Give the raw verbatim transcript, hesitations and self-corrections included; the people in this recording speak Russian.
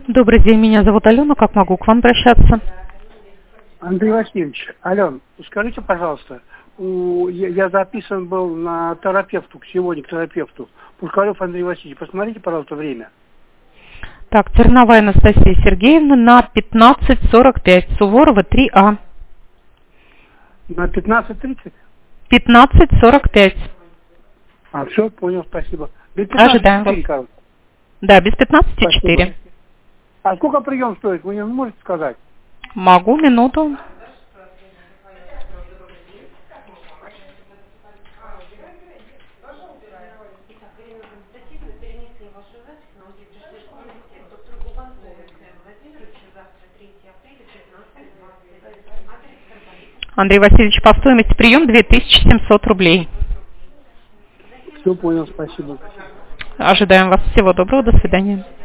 Добрый день, меня зовут Алена. Как могу к вам обращаться? Андрей Васильевич, Ален, скажите, пожалуйста, у, я, я записан был на терапевту, сегодня к терапевту. Пушкарев Андрей Васильевич, посмотрите, пожалуйста, время. Так, Терновая Анастасия Сергеевна на пятнадцать сорок пять, Суворова три А. На пятнадцать тридцать? пятнадцать сорок пять. А, все, понял, спасибо. Без Ожидаем вас. короче. Да, без пятнадцати четыре. А сколько прием стоит, вы не можете сказать? Могу, минуту. Андрей Васильевич, по стоимости прием две тысячи семьсот рублей. Все понял, спасибо. Ожидаем вас. Всего доброго, до свидания.